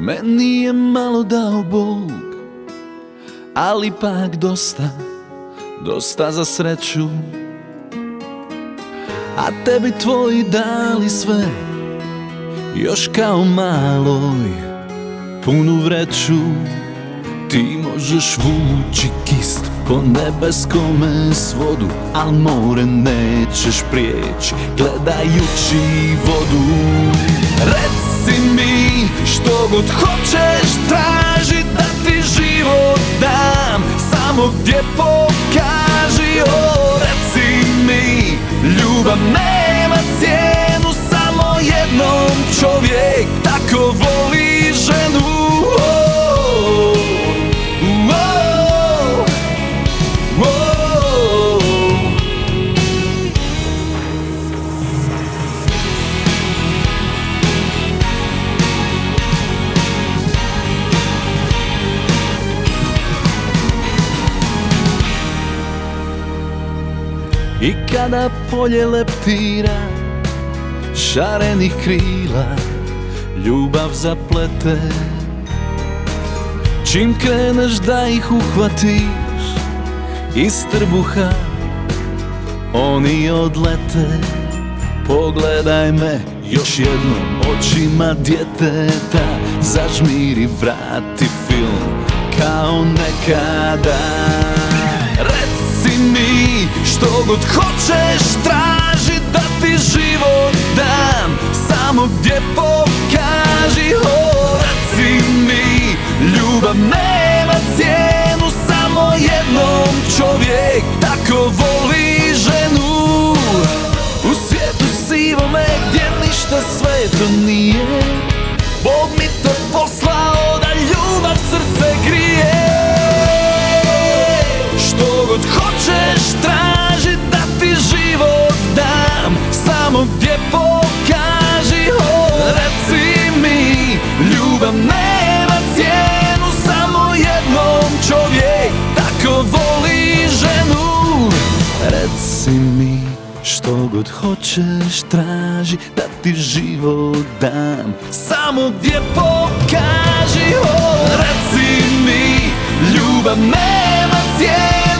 Meni je malo dao Bog, ali ipak dosta, dosta za sreću. A tebi tvoji dali sve, još kao maloj punu vreću. Ti možeš vući kist po nebeskome svodu, al more nećeš prijeći gledajući vodu. Reci mi što god hoćeš, traži da ti život dam, samo gdje pokaži. Reci mi, ljubav nema cijenu, samo jednom čovjek tako voli ženu. I kada polje leptira šarenih krila, ljubav zaplete. Čim kreneš da ih uhvatiš iz trbuha, oni odlete. Pogledaj me još jednom očima djeteta, zažmiri, vrati film kao nekada. Reci mi što god hoćeš, traži da ti život dam, samo gdje pokaži. Reci mi, ljubav nema cijenu, samo jednom čovjek tako voli ženu. U svijetu sivome gdje ništa sveto nije, Bog mi te poslao da ljubav srce grije. Što god hoćeš, traži da ti život dam, samo gdje pokaži. Reci mi, ljubav nema cijenu, samo jednom čovjek tako voli ženu. Reci mi, što god hoćeš, traži da ti život dam, samo gdje pokaži. Reci mi, ljubav nema cijenu,